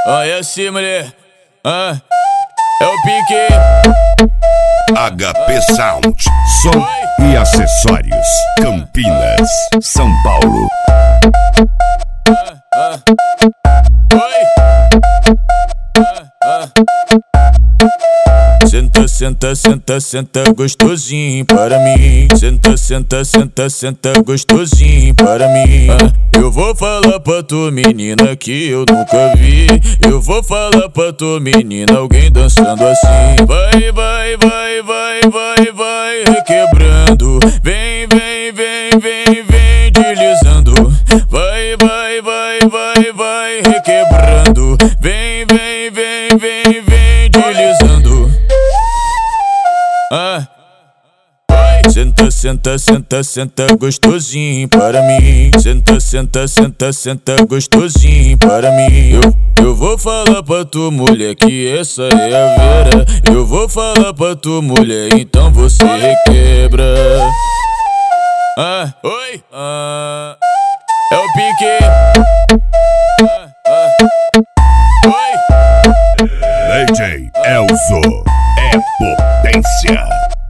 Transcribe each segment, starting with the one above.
É assim, mulher. É o pique. HP Sound, som e acessórios. Campinas, São Paulo. Senta, senta, senta, senta gostosinho para mim. Senta, senta, senta, senta gostosinho para mim. Eu vou falar pra tu, menina, que eu nunca vi. Eu vou falar pra tu, menina, alguém dançando assim. Vai, vai, vai, vai, vai, vai, requebrando. Vem, vem, vem, vem, vem, deslizando. Vai, vai, vai, vai, vai, requebrando. Vem, vem, vem, vem, vem, deslizando. Senta, senta, senta, senta gostosinho para mim. Senta, senta, senta, senta gostosinho para mim. Eu vou falar pra tu, mulher, que essa é a Vera. Eu vou falar pra tu, mulher, então você requebra. Oi, é o pique. Oi, DJ Elzo é potência.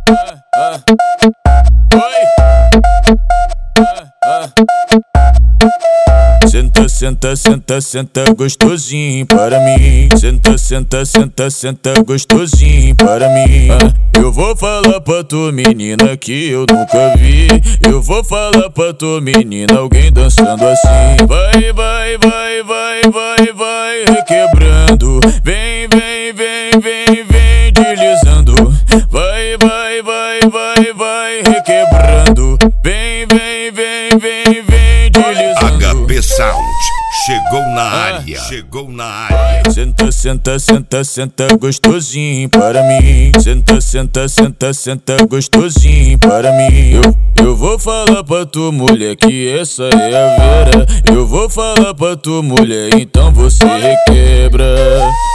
Senta, senta, senta, senta gostosinho para mim. Senta, senta, senta, senta gostosinho para mim. Eu vou falar pra tu, menina, que eu nunca vi. Eu vou falar pra tu, menina, alguém dançando assim. Vai, vai, vai, vai, vai, vai, requebrando. Vem, vem, vem, vem, vem, deslizando. Vai, vai, vai, vai, vai, requebrando. Vem, vem, vem, vem, vem, deslizando. HP Sound chegou na área. Chegou na área. Senta, senta, senta, senta gostosinho para mim. Senta, senta, senta, senta gostosinho para mim. Eu vou falar pra tu, mulher, que essa é a Vera. Eu vou falar pra tu, mulher, então você requebra.